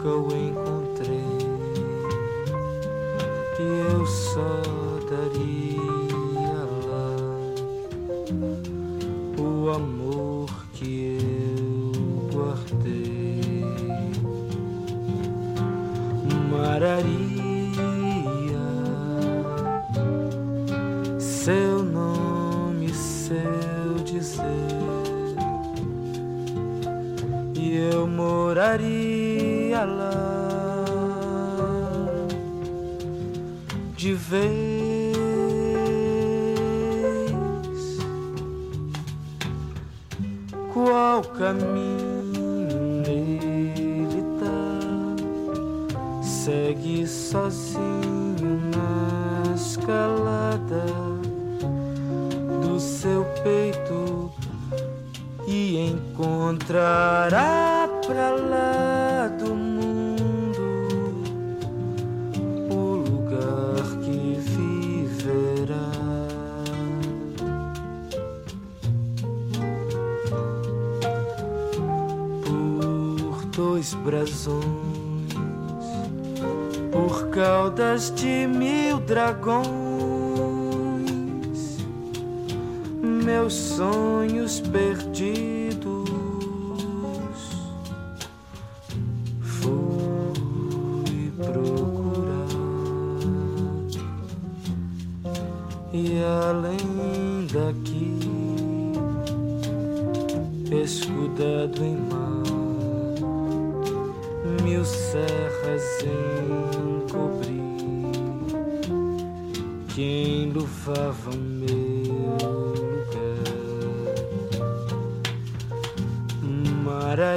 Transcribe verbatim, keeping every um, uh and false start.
nunca o encontrei, e eu só daria lá o amor que eu guardei. Mararia, seu nome, seu dizer, e eu moraria lá de vez. Qual caminho ele dá? Segue sozinho na escalada do seu peito e encontrará pra lá do mundo o lugar que viverá. Por dois brasões, por caudas de mil dragões, meus sonhos perdidos fui procurar, e além daqui, escudado em mar, mil serras encobri que enluvavam meu